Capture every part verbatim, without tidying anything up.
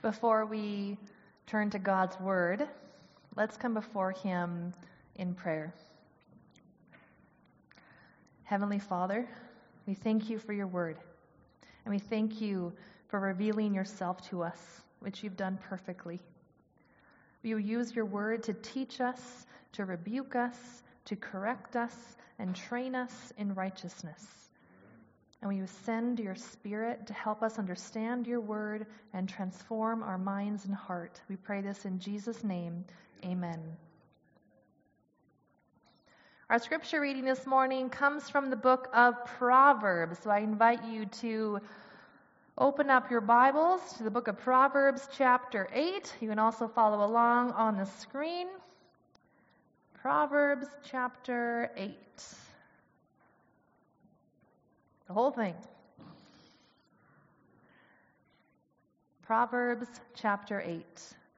Before we turn to God's Word, let's come before Him in prayer. Heavenly Father, we thank you for your Word, and we thank you for revealing yourself to us, which you've done perfectly. You use your Word to teach us, to rebuke us, to correct us, and train us in righteousness. And will you send your Spirit to help us understand your Word and transform our minds and heart? We pray this in Jesus' name. Amen. Our scripture reading this morning comes from the book of Proverbs. So I invite you to open up your Bibles to the book of Proverbs chapter eight. You can also follow along on the screen. Proverbs chapter eight. The whole thing. Proverbs chapter eight.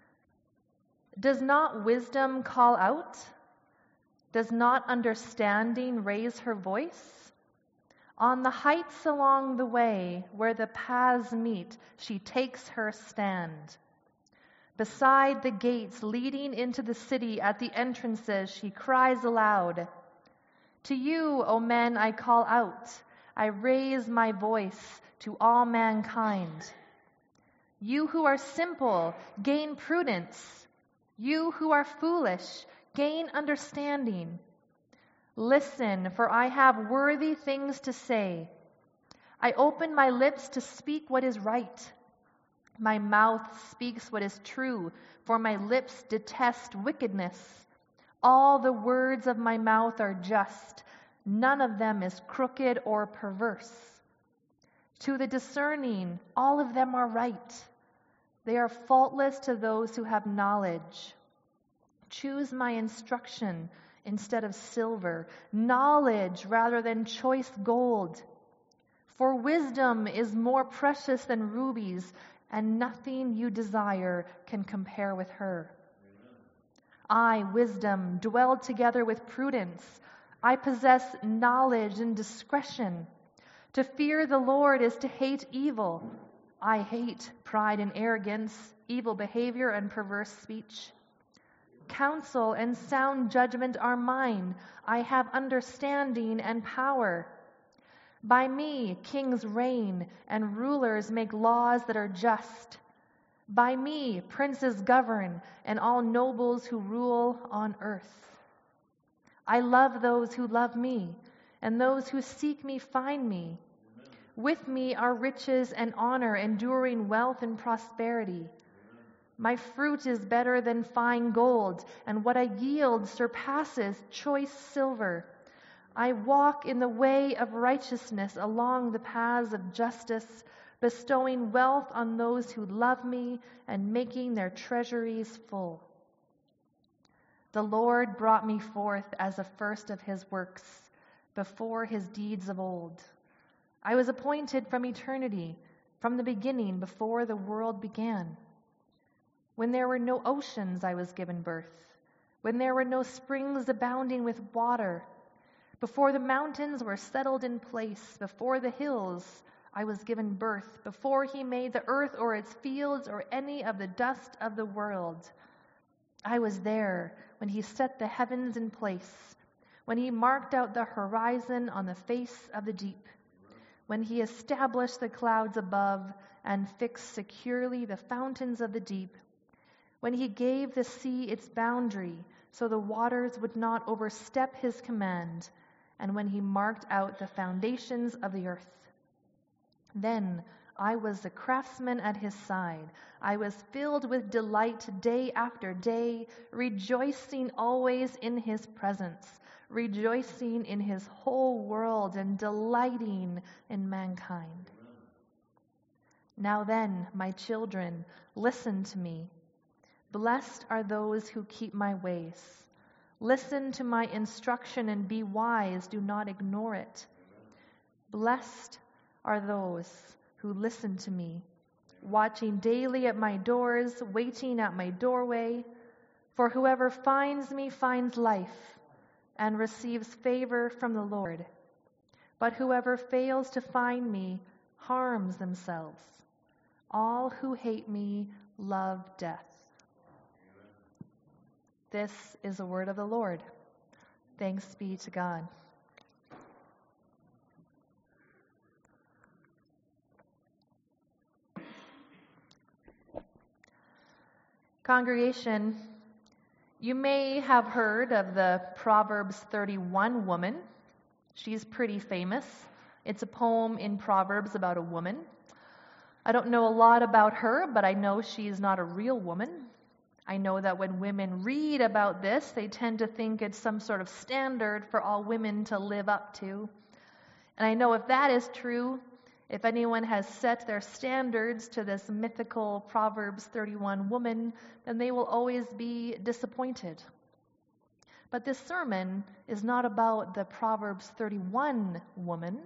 Does not wisdom call out? Does not understanding raise her voice? On the heights along the way where the paths meet, she takes her stand. Beside the gates leading into the city at the entrances, she cries aloud, "To you, O men, I call out. I raise my voice to all mankind. You who are simple, gain prudence. You who are foolish, gain understanding. Listen, for I have worthy things to say. I open my lips to speak what is right. My mouth speaks what is true, for my lips detest wickedness. All the words of my mouth are just. None of them is crooked or perverse. To the discerning, all of them are right. They are faultless to those who have knowledge. Choose my instruction instead of silver, knowledge rather than choice gold. For wisdom is more precious than rubies, and nothing you desire can compare with her. I, wisdom, dwell together with prudence. I possess knowledge and discretion. To fear the Lord is to hate evil. I hate pride and arrogance, evil behavior and perverse speech. Counsel and sound judgment are mine. I have understanding and power. By me kings reign and rulers make laws that are just. By me princes govern and all nobles who rule on earth. I love those who love me, and those who seek me find me. Amen. With me are riches and honor, enduring wealth and prosperity. Amen. My fruit is better than fine gold, and what I yield surpasses choice silver. I walk in the way of righteousness along the paths of justice, bestowing wealth on those who love me and making their treasuries full. The Lord brought me forth as the first of his works, before his deeds of old. I was appointed from eternity, from the beginning, before the world began. When there were no oceans, I was given birth. When there were no springs abounding with water. Before the mountains were settled in place, before the hills, I was given birth. Before he made the earth or its fields or any of the dust of the world. I was there when he set the heavens in place, when he marked out the horizon on the face of the deep, when he established the clouds above and fixed securely the fountains of the deep, when he gave the sea its boundary so the waters would not overstep his command, and when he marked out the foundations of the earth. Then I was the craftsman at his side. I was filled with delight day after day, rejoicing always in his presence, rejoicing in his whole world and delighting in mankind. Now then, my children, listen to me. Blessed are those who keep my ways. Listen to my instruction and be wise. Do not ignore it. Blessed are those who listen to me, watching daily at my doors, waiting at my doorway. For whoever finds me finds life and receives favor from the Lord. But whoever fails to find me harms themselves. All who hate me love death. This is the word of the Lord. Thanks be to God. Congregation, you may have heard of the Proverbs thirty-one woman. She's pretty famous. It's a poem in Proverbs about a woman. I don't know a lot about her, but I know she's not a real woman. I know that when women read about this, they tend to think it's some sort of standard for all women to live up to. And I know if that is true, if anyone has set their standards to this mythical Proverbs thirty-one woman, then they will always be disappointed. But this sermon is not about the Proverbs thirty-one woman.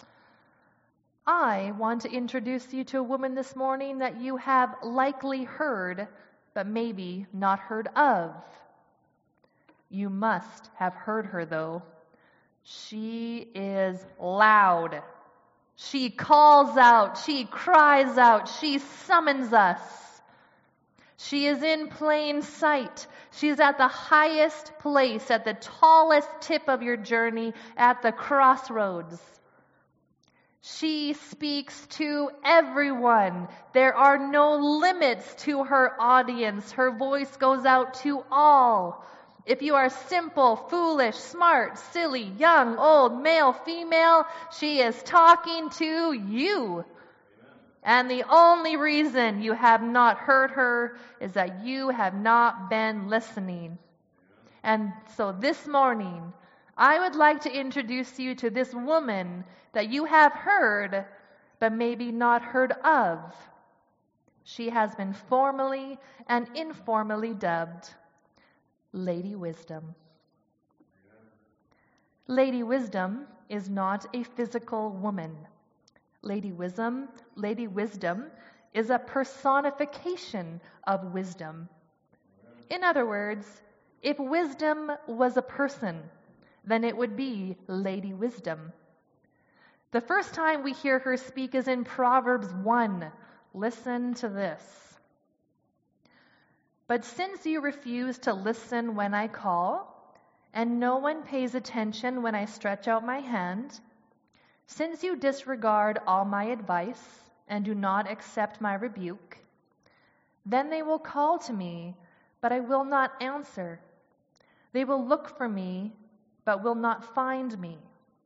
I want to introduce you to a woman this morning that you have likely heard, but maybe not heard of. You must have heard her, though. She is loud. She calls out. She cries out. She summons us. She is in plain sight. She's at the highest place, at the tallest tip of your journey, at the crossroads. She speaks to everyone. There are no limits to her audience. Her voice goes out to all. If you are simple, foolish, smart, silly, young, old, male, female, she is talking to you. And the only reason you have not heard her is that you have not been listening. And so this morning, I would like to introduce you to this woman that you have heard, but maybe not heard of. She has been formally and informally dubbed Lady Wisdom. Lady Wisdom is not a physical woman. Lady Wisdom, Lady Wisdom is a personification of wisdom. In other words, if wisdom was a person, then it would be Lady Wisdom. The first time we hear her speak is in Proverbs one. Listen to this. But since you refuse to listen when I call, and no one pays attention when I stretch out my hand, since you disregard all my advice and do not accept my rebuke, then they will call to me, but I will not answer. They will look for me, but will not find me.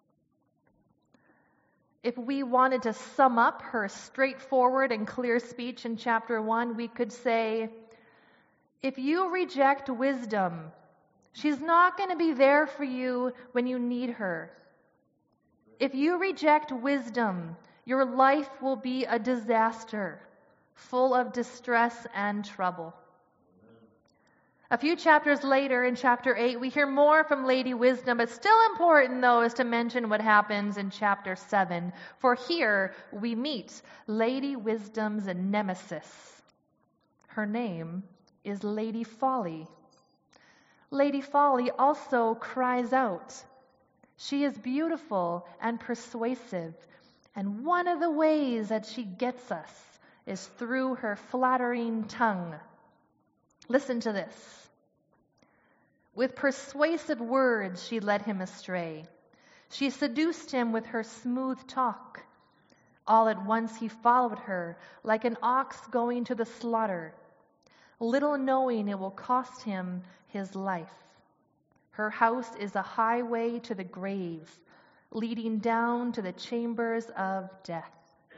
If we wanted to sum up her straightforward and clear speech in chapter one, we could say, if you reject wisdom, she's not going to be there for you when you need her. If you reject wisdom, your life will be a disaster, full of distress and trouble. A few chapters later, in chapter eight, we hear more from Lady Wisdom, but still important, though, is to mention what happens in chapter seven. For here we meet Lady Wisdom's nemesis. Her name is Lady Folly. Lady Folly also cries out. She is beautiful and persuasive, and one of the ways that she gets us is through her flattering tongue. Listen to this. With persuasive words, she led him astray. She seduced him with her smooth talk. All at once he followed her, like an ox going to the slaughter, little knowing it will cost him his life. Her house is a highway to the grave, leading down to the chambers of death.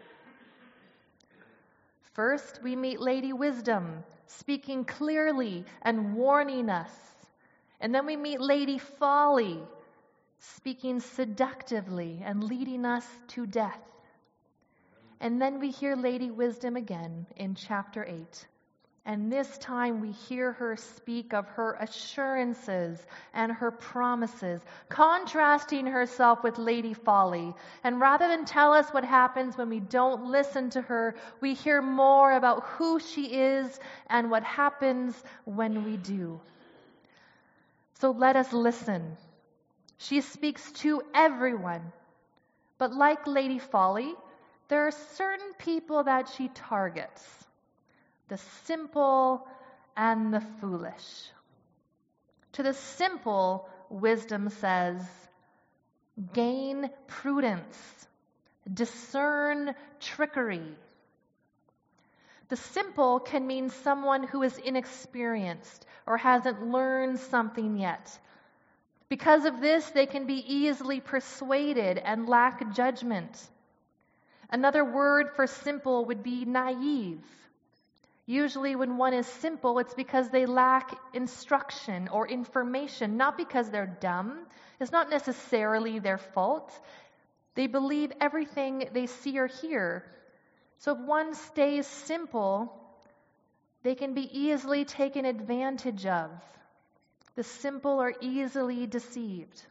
First, we meet Lady Wisdom, speaking clearly and warning us. And then we meet Lady Folly, speaking seductively and leading us to death. And then we hear Lady Wisdom again in chapter eight. And this time we hear her speak of her assurances and her promises, contrasting herself with Lady Folly. And rather than tell us what happens when we don't listen to her, we hear more about who she is and what happens when we do. So let us listen. She speaks to everyone. But like Lady Folly, there are certain people that she targets. the simple and the foolish. To the simple, wisdom says, gain prudence, discern trickery. The simple can mean someone who is inexperienced or hasn't learned something yet. Because of this, they can be easily persuaded and lack judgment. Another word for simple would be naive. Usually when one is simple, it's because they lack instruction or information, not because they're dumb. It's not necessarily their fault. They believe everything they see or hear. So if one stays simple, they can be easily taken advantage of. The simple are easily deceived.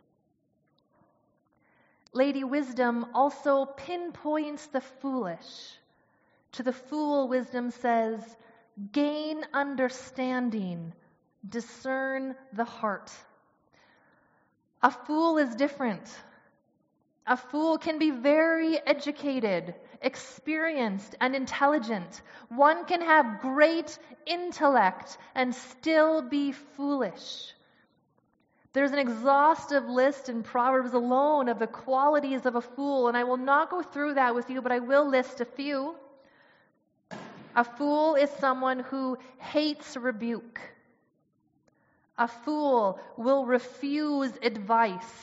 Lady Wisdom also pinpoints the foolish. To the fool, wisdom says, gain understanding, discern the heart. A fool is different. A fool can be very educated, experienced, and intelligent. One can have great intellect and still be foolish. There's an exhaustive list in Proverbs alone of the qualities of a fool, and I will not go through that with you, but I will list a few. A fool is someone who hates rebuke. A fool will refuse advice.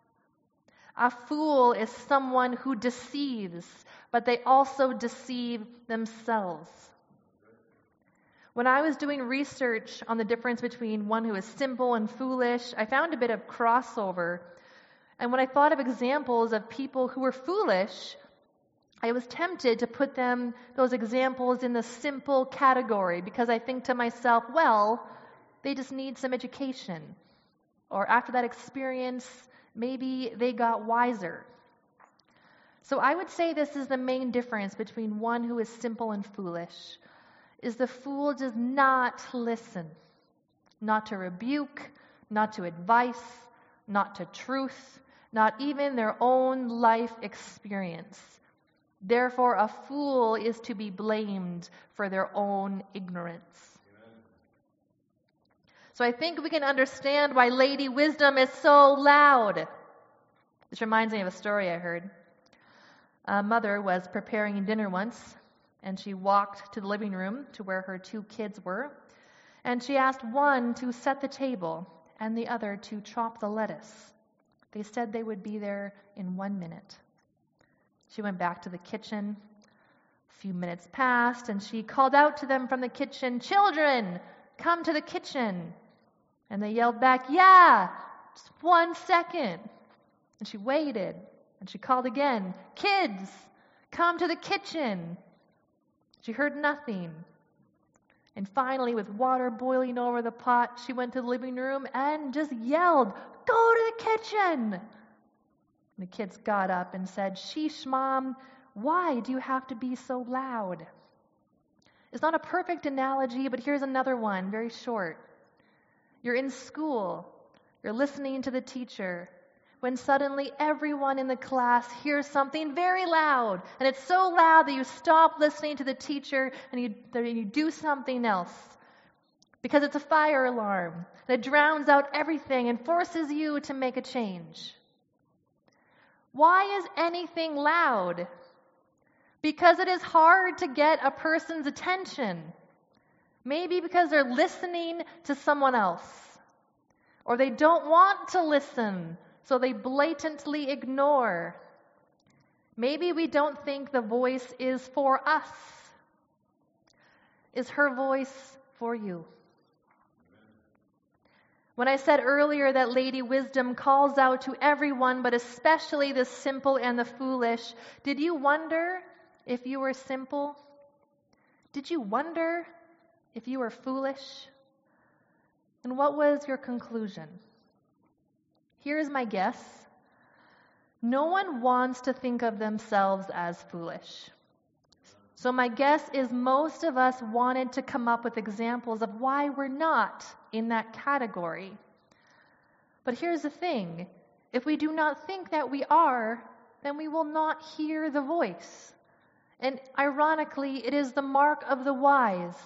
A fool is someone who deceives, but they also deceive themselves. When I was doing research on the difference between one who is simple and foolish, I found a bit of crossover. And when I thought of examples of people who were foolish, I was tempted to put them, those examples, in the simple category, because I think to myself, well, they just need some education. Or after that experience, maybe they got wiser. So I would say this is the main difference between one who is simple and foolish, is the fool does not listen, not to rebuke, not to advice, not to truth, not even their own life experience. Therefore, a fool is to be blamed for their own ignorance. Amen. So I think we can understand why Lady Wisdom is so loud. This reminds me of a story I heard. A mother was preparing dinner once, and she walked to the living room to where her two kids were, and she asked one to set the table and the other to chop the lettuce. They said they would be there in one minute. She went back to the kitchen. A few minutes passed, and she called out to them from the kitchen, "Children, come to the kitchen." And they yelled back, "Yeah, just one second." And she waited, and she called again, "Kids, come to the kitchen." She heard nothing. And finally, with water boiling over the pot, she went to the living room and just yelled, "Go to the kitchen!" And the kids got up and said, "Sheesh, Mom, why do you have to be so loud?" It's not a perfect analogy, but here's another one, very short. You're in school. You're listening to the teacher, when suddenly everyone in the class hears something very loud, and it's so loud that you stop listening to the teacher and you, you do something else because it's a fire alarm that drowns out everything and forces you to make a change. Why is anything loud? Because it is hard to get a person's attention. Maybe because they're listening to someone else, or they don't want to listen, so they blatantly ignore. Maybe we don't think the voice is for us. Is her voice for you? When I said earlier that Lady Wisdom calls out to everyone, but especially the simple and the foolish, did you wonder if you were simple? Did you wonder if you were foolish? And what was your conclusion? Here's my guess. No one wants to think of themselves as foolish. So my guess is most of us wanted to come up with examples of why we're not in that category. But here's the thing. If we do not think that we are, then we will not hear the voice. And ironically, it is the mark of the wise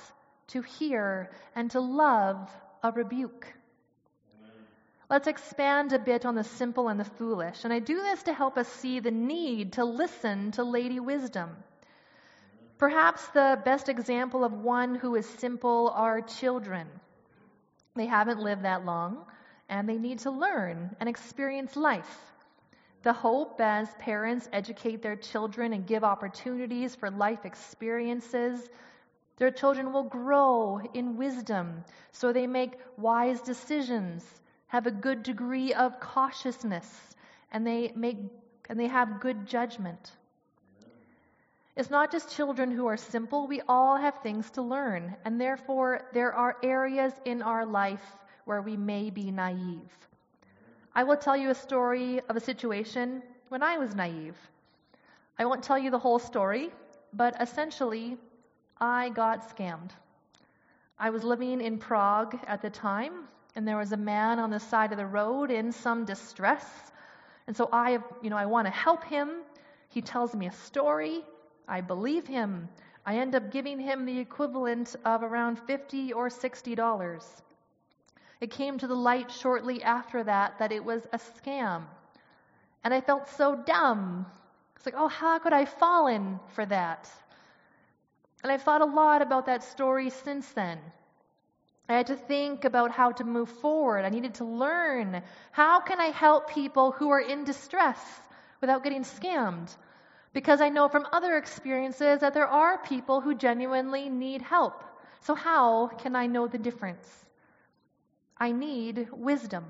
to hear, and to love a rebuke. Let's expand a bit on the simple and the foolish. And I do this to help us see the need to listen to Lady Wisdom. Perhaps the best example of one who is simple are children. They haven't lived that long, and they need to learn and experience life. The hope as parents educate their children and give opportunities for life experiences, their children will grow in wisdom so they make wise decisions, have a good degree of cautiousness, and they make and they have good judgment. It's not just children who are simple. We all have things to learn, and therefore there are areas in our life where we may be naive. I will tell you a story of a situation when I was naive. I won't tell you the whole story, but essentially, I got scammed. I was living in Prague at the time, and there was a man on the side of the road in some distress. And so I, you know, I want to help him. He tells me a story. I believe him. I end up giving him the equivalent of around fifty or sixty dollars. It came to the light shortly after that that it was a scam. And I felt so dumb. It's like, oh, how could I have fallen for that? And I've thought a lot about that story since then. I had to think about how to move forward. I needed to learn, how can I help people who are in distress without getting scammed? Because I know from other experiences that there are people who genuinely need help. So how can I know the difference? I need wisdom.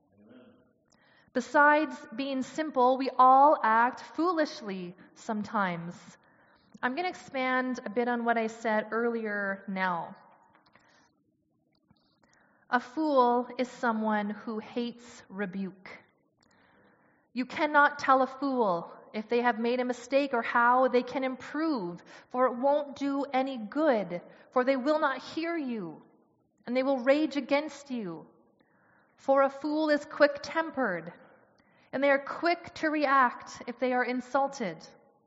Besides being simple, we all act foolishly sometimes. I'm going to expand a bit on what I said earlier now. A fool is someone who hates rebuke. You cannot tell a fool if they have made a mistake or how they can improve, for it won't do any good, for they will not hear you, and they will rage against you. For a fool is quick-tempered, and they are quick to react if they are insulted.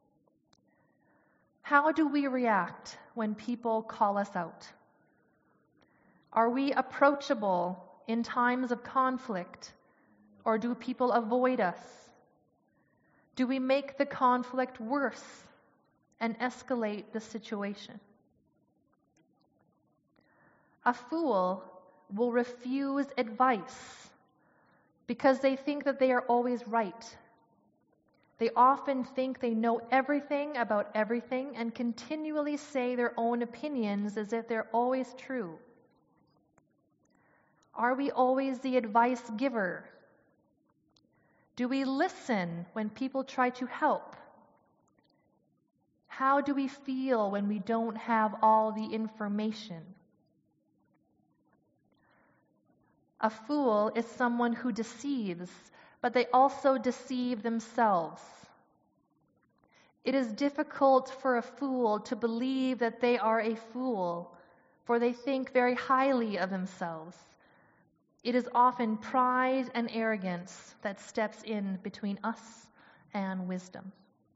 How do we react when people call us out? Are we approachable in times of conflict, or do people avoid us? Do we make the conflict worse and escalate the situation? A fool will refuse advice because they think that they are always right. They often think they know everything about everything and continually say their own opinions as if they're always true. Are we always the advice giver? Do we listen when people try to help? How do we feel when we don't have all the information? A fool is someone who deceives, but they also deceive themselves. It is difficult for a fool to believe that they are a fool, for they think very highly of themselves. It is often pride and arrogance that steps in between us and wisdom.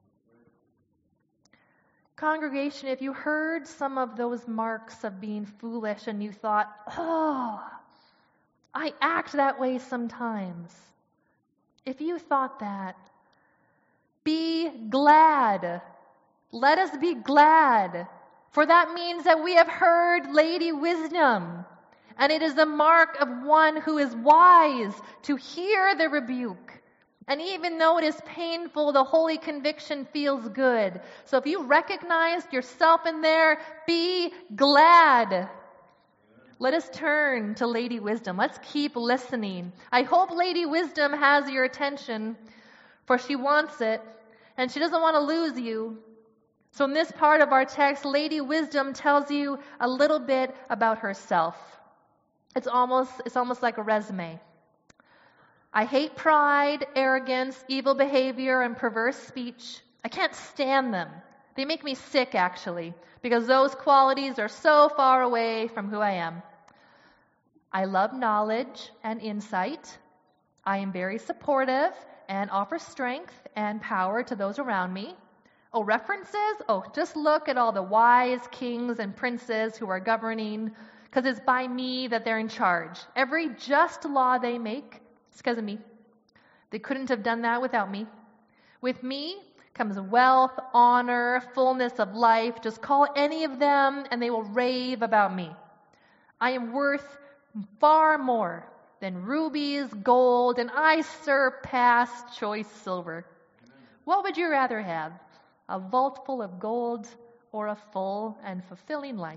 Congregation, if you heard some of those marks of being foolish and you thought, oh, I act that way sometimes. If you thought that, be glad. Let us be glad. For that means that we have heard Lady Wisdom. And it is the mark of one who is wise to hear the rebuke. And even though it is painful, the holy conviction feels good. So if you recognize yourself in there, be glad. Let us turn to Lady Wisdom. Let's keep listening. I hope Lady Wisdom has your attention, for she wants it, and she doesn't want to lose you. So in this part of our text, Lady Wisdom tells you a little bit about herself. It's almost, it's almost like a resume. I hate pride, arrogance, evil behavior, and perverse speech. I can't stand them. They make me sick, actually, because those qualities are so far away from who I am. I love knowledge and insight. I am very supportive and offer strength and power to those around me. Oh, references? Oh, just look at all the wise kings and princes who are governing, because it's by me that they're in charge. Every just law they make, it's because of me. They couldn't have done that without me. With me comes wealth, honor, fullness of life. Just call any of them and they will rave about me. I am worth far more than rubies, gold, and I surpass choice silver. What would you rather have? A vault full of gold or a full and fulfilling life?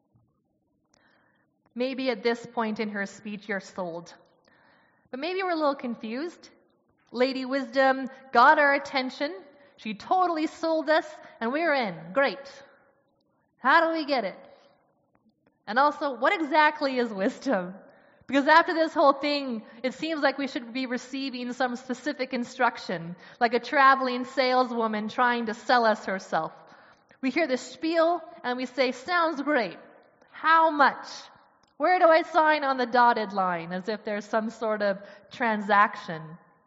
Maybe at this point in her speech you're sold. But maybe we're a little confused. Lady Wisdom got our attention. She totally sold us, and we're in. Great. How do we get it? And also, what exactly is wisdom? Because after this whole thing, it seems like we should be receiving some specific instruction, like a traveling saleswoman trying to sell us herself. We hear the spiel, and we say, sounds great. How much? Where do I sign on the dotted line? As if there's some sort of transaction.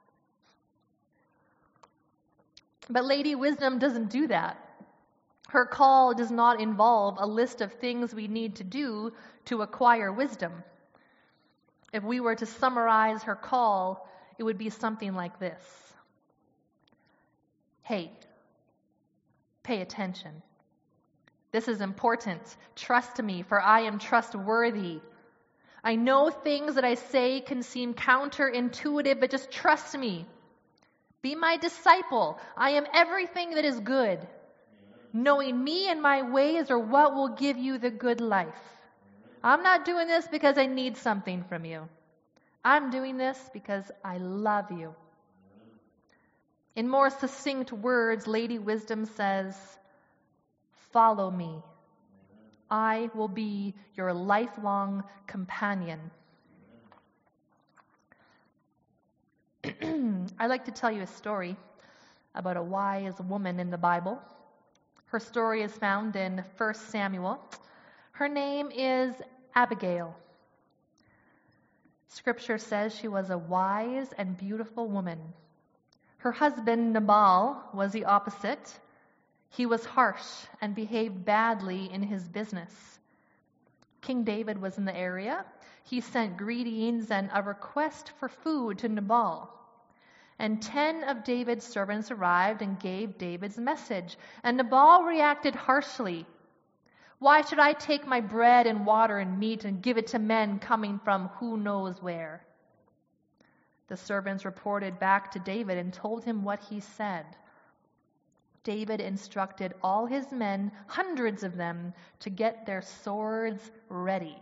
But Lady Wisdom doesn't do that. Her call does not involve a list of things we need to do to acquire wisdom. If we were to summarize her call, it would be something like this. Hey, pay attention. This is important. Trust me, for I am trustworthy. I know things that I say can seem counterintuitive, but just trust me. Be my disciple. I am everything that is good. Knowing me and my ways are what will give you the good life. I'm not doing this because I need something from you. I'm doing this because I love you. In more succinct words, Lady Wisdom says, follow me. I will be your lifelong companion. I'd like to tell you a story about a wise woman in the Bible. Her story is found in First Samuel. Her name is Abigail. Scripture says she was a wise and beautiful woman. Her husband, Nabal, was the opposite. He was harsh and behaved badly in his business. King David was in the area. He sent greetings and a request for food to Nabal. And ten of David's servants arrived and gave David's message. And Nabal reacted harshly. Why should I take my bread and water and meat and give it to men coming from who knows where? The servants reported back to David and told him what he said. David instructed all his men, hundreds of them, to get their swords ready.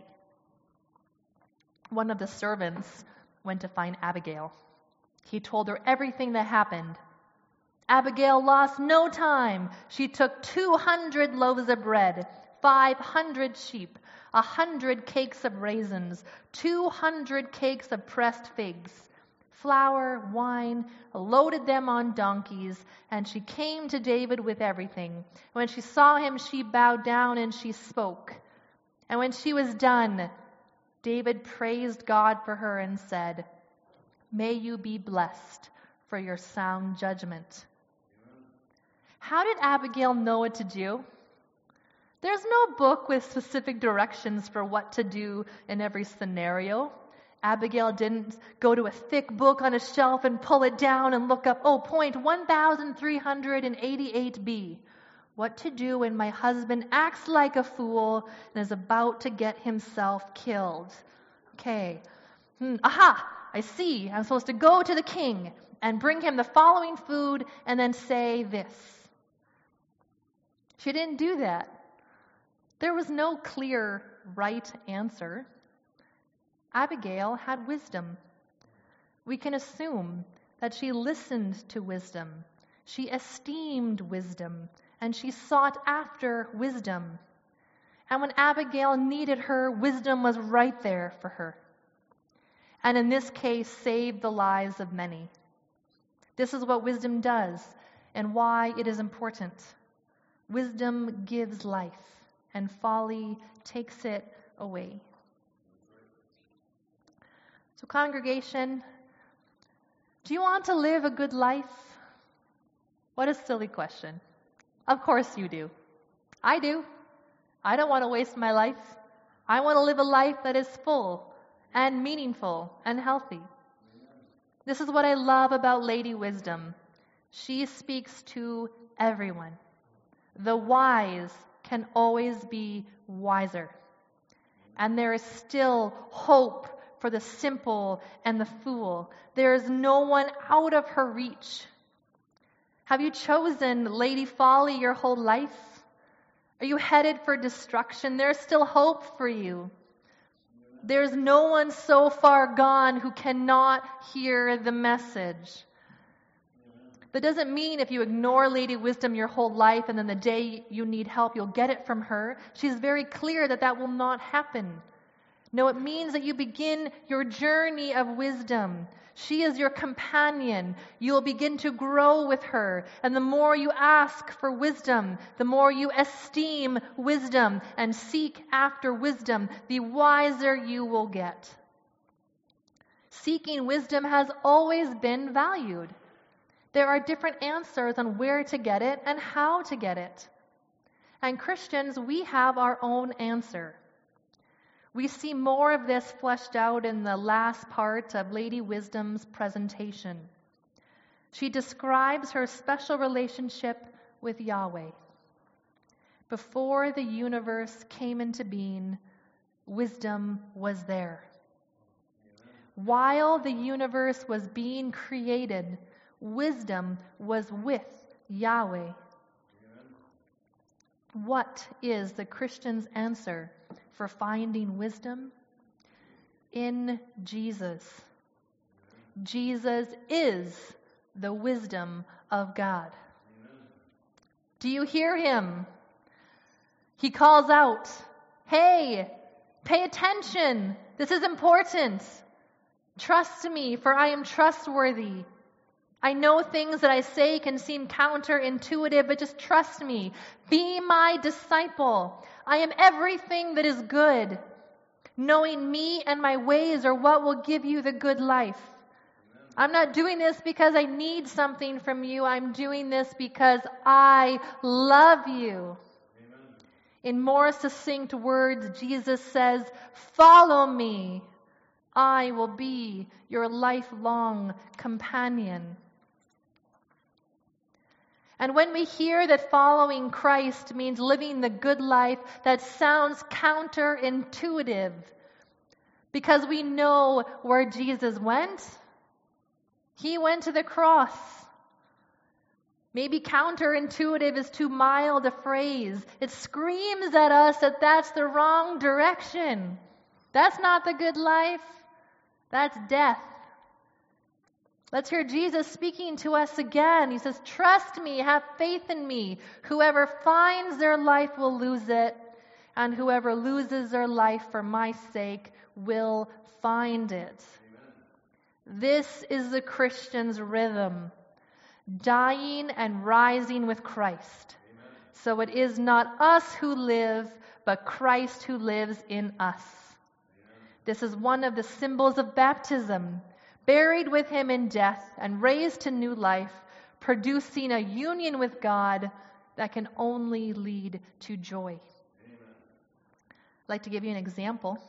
One of the servants went to find Abigail. He told her everything that happened. Abigail lost no time. She took two hundred loaves of bread, five hundred sheep, a hundred cakes of raisins, two hundred cakes of pressed figs, flour, wine, loaded them on donkeys, and she came to David with everything. When she saw him, she bowed down and she spoke. And when she was done, David praised God for her and said, may you be blessed for your sound judgment. How did Abigail know what to do? There's no book with specific directions for what to do in every scenario. Abigail didn't go to a thick book on a shelf and pull it down and look up, oh, point one thousand three hundred eighty-eight b. What to do when my husband acts like a fool and is about to get himself killed. Okay. Hmm. Aha! I see. I'm supposed to go to the king and bring him the following food and then say this. She didn't do that. There was no clear right answer. Abigail had wisdom. We can assume that she listened to wisdom. She esteemed wisdom, and she sought after wisdom. And when Abigail needed her, wisdom was right there for her. And in this case, saved the lives of many. This is what wisdom does and why it is important. Wisdom gives life, and folly takes it away. So, congregation, do you want to live a good life? What a silly question. Of course you do. I do. I don't want to waste my life. I want to live a life that is full and meaningful and healthy. This is what I love about Lady Wisdom. She speaks to everyone. The wise can always be wiser. And there is still hope for the simple and the fool. There is no one out of her reach. Have you chosen Lady Folly your whole life? Are you headed for destruction? There's still hope for you. There's no one so far gone who cannot hear the message. That doesn't mean if you ignore Lady Wisdom your whole life and then the day you need help, you'll get it from her. She's very clear that that will not happen. No, it means that you begin your journey of wisdom. She is your companion. You will begin to grow with her. And the more you ask for wisdom, the more you esteem wisdom and seek after wisdom, the wiser you will get. Seeking wisdom has always been valued. There are different answers on where to get it and how to get it. And Christians, we have our own answer. We see more of this fleshed out in the last part of Lady Wisdom's presentation. She describes her special relationship with Yahweh. Before the universe came into being, wisdom was there. While the universe was being created, wisdom was with Yahweh. What is the Christian's answer for finding wisdom? In Jesus. Jesus is the wisdom of God. Do you hear him? He calls out, "Hey, pay attention. This is important. Trust me, for I am trustworthy. I know things that I say can seem counterintuitive, but just trust me. Be my disciple. I am everything that is good. Knowing me and my ways are what will give you the good life. I'm not doing this because I need something from you. I'm doing this because I love you." Amen. In more succinct words, Jesus says, "Follow me. I will be your lifelong companion." And when we hear that following Christ means living the good life, that sounds counterintuitive because we know where Jesus went. He went to the cross. Maybe counterintuitive is too mild a phrase. It screams at us that that's the wrong direction. That's not the good life. That's death. Let's hear Jesus speaking to us again. He says, "Trust me, have faith in me. Whoever finds their life will lose it, and whoever loses their life for my sake will find it." Amen. This is the Christian's rhythm, dying and rising with Christ. Amen. So it is not us who live, but Christ who lives in us. Amen. This is one of the symbols of baptism. Buried with him in death and raised to new life, producing a union with God that can only lead to joy. Amen. I'd like to give you an example.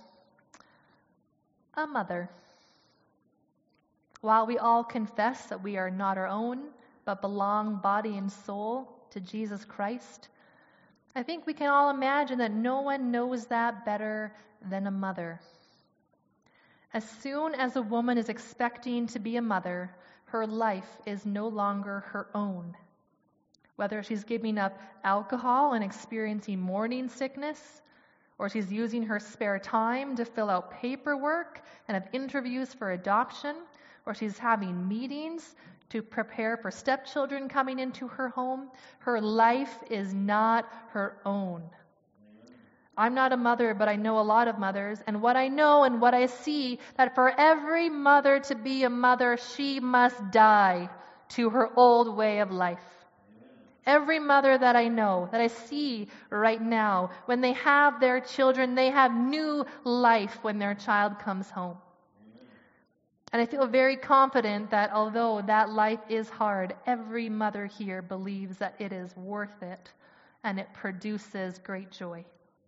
A mother. While we all confess that we are not our own, but belong body and soul to Jesus Christ, I think we can all imagine that no one knows that better than a mother. As soon as a woman is expecting to be a mother, her life is no longer her own. Whether she's giving up alcohol and experiencing morning sickness, or she's using her spare time to fill out paperwork and have interviews for adoption, or she's having meetings to prepare for stepchildren coming into her home, her life is not her own. I'm not a mother, but I know a lot of mothers, and what I know and what I see, that for every mother to be a mother, she must die to her old way of life. Amen. Every mother that I know, that I see right now, when they have their children, they have new life when their child comes home. Amen. And I feel very confident that although that life is hard, every mother here believes that it is worth it and it produces great joy.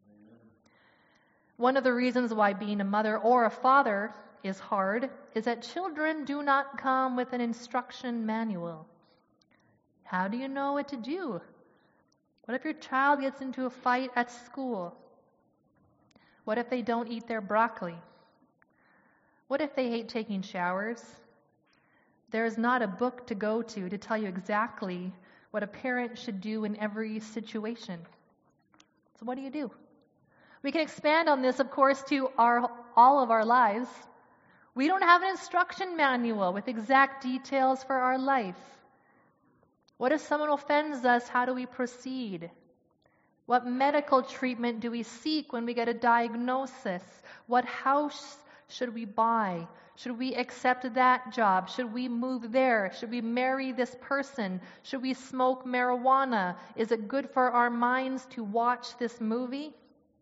One of the reasons why being a mother or a father is hard is that children do not come with an instruction manual. How do you know what to do? What if your child gets into a fight at school? What if they don't eat their broccoli? What if they hate taking showers? There is not a book to go to to tell you exactly what a parent should do in every situation. So what do you do? We can expand on this, of course, to our all of our lives. We don't have an instruction manual with exact details for our life. What if someone offends us? How do we proceed? What medical treatment do we seek when we get a diagnosis? What house should we buy? Should we accept that job? Should we move there? Should we marry this person? Should we smoke marijuana? Is it good for our minds to watch this movie?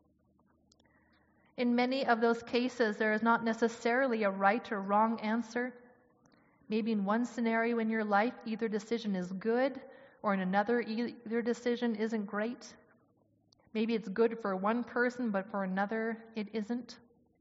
In many of those cases, there is not necessarily a right or wrong answer. Maybe in one scenario in your life, either decision is good, or in another, either decision isn't great. Maybe it's good for one person, but for another, it isn't.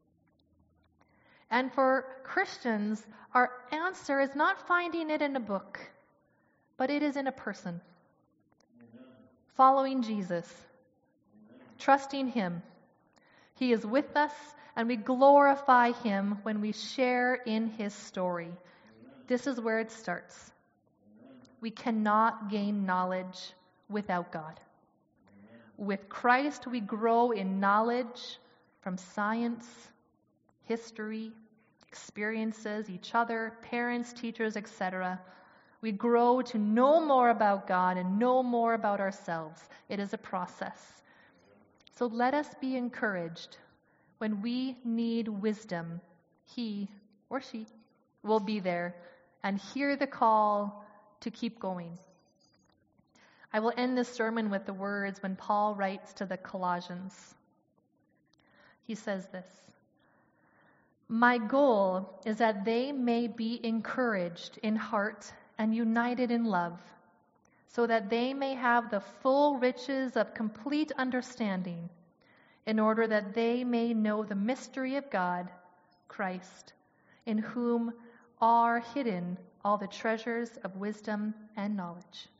And for Christians, our answer is not finding it in a book, but it is in a person. Amen. Following Jesus, Amen. Trusting Him. He is with us, and we glorify Him when we share in His story. Amen. This is where it starts. Amen. We cannot gain knowledge without God. Amen. With Christ, we grow in knowledge from science, history, experiences, each other, parents, teachers, et cetera. We grow to know more about God and know more about ourselves. It is a process. So let us be encouraged. When we need wisdom, he or she will be there and hear the call to keep going. I will end this sermon with the words when Paul writes to the Colossians. He says this: "My goal is that they may be encouraged in heart and united in love, so that they may have the full riches of complete understanding, in order that they may know the mystery of God, Christ, in whom are hidden all the treasures of wisdom and knowledge."